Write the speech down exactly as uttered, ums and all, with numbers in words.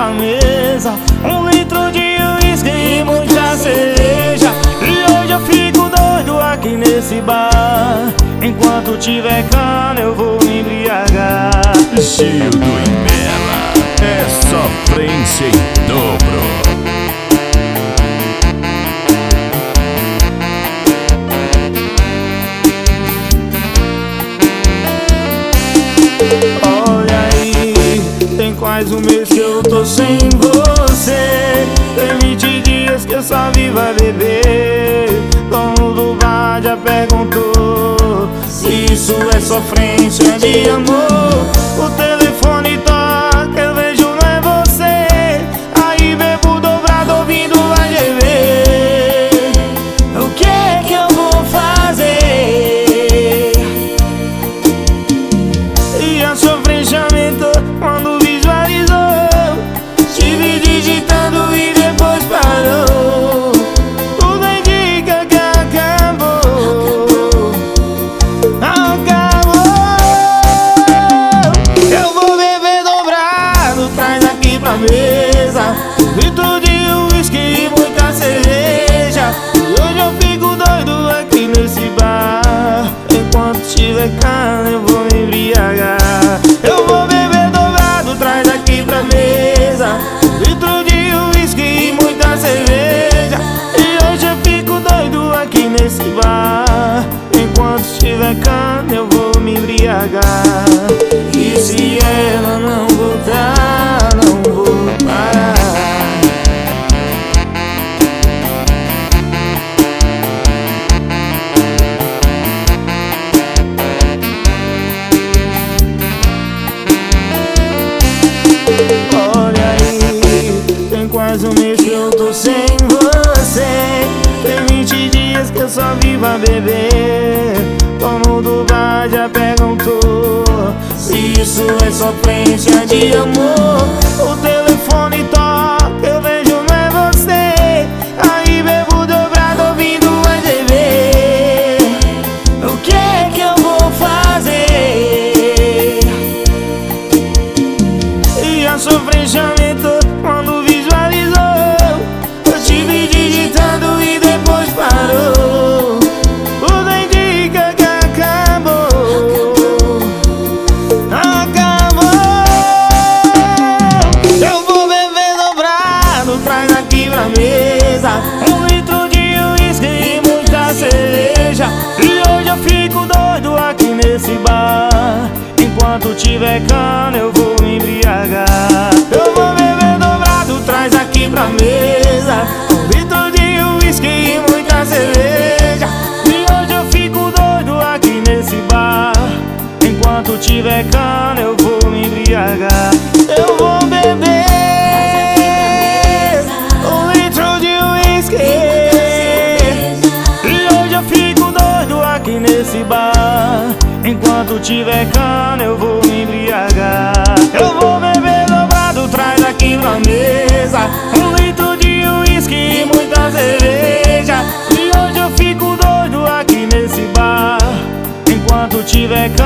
pra mesa, um litro de uísque e muita cerveja. E hoje eu fico doido aqui nesse bar. Enquanto tiver cana eu vou me embriagar. Gildo e Mela, é sofrência em dobro. Olha aí, tem quase um mês que eu tô sem você. Tem vinte dias que eu só vivo a beber. Dono do bar já perguntou se isso é sofrência de amor. O telefone toca, eu vejo não é você. Aí bebo dobrado ouvindo a G V. O que é que eu vou fazer? E a sofrência aumentou quando visualizou. Estive digitando e depois parou. Tudo indica que acabou. Acabou. Eu vou beber dobrado, traz aqui pra mesa litro de uísque e muita cerveja. E hoje eu fico doido aqui nesse bar. Enquanto tiver cana eu vou me embriagar. Eu vou beber dobrado, traz aqui pra mesa litro de uísque e muita cerveja. E hoje eu fico doido aqui nesse bar. Enquanto tiver cana eu vou me embriagar. E se ela não voltar, não vou parar. Olha aí, tem quase um mês que eu tô sem você. Tem vinte dias que eu só vivo a beber. Dono do bar já perguntou se isso é sofrência de amor. O telefone toca, eu vejo não é você. Aí bebo dobrado ouvindo a G V. O que é que eu vou fazer? E a sofrência aumentou quando visualizou. Eu tive digitando e depois parou. Tudo indica que acabou. Acabou. Eu vou beber dobrado, traz aqui pra mesa um litro de uísque e muita cerveja. E hoje eu fico doido aqui nesse bar. Enquanto tiver cana eu vou me embriagar. Eu vou beber dobrado, traz aqui pra mesa um litro de uísque e muita cerveja. E hoje eu fico doido aqui nesse bar. Enquanto tiver cana eu vou me embriagar. Eu vou beber um litro de uísque. E hoje eu fico doido aqui nesse bar. Enquanto tiver cana eu vou me embriagar. Eu vou beber dobrado, traz aqui pra mesa um litro de uísque e muita cerveja. E hoje eu fico doido aqui nesse bar. Enquanto tiver cana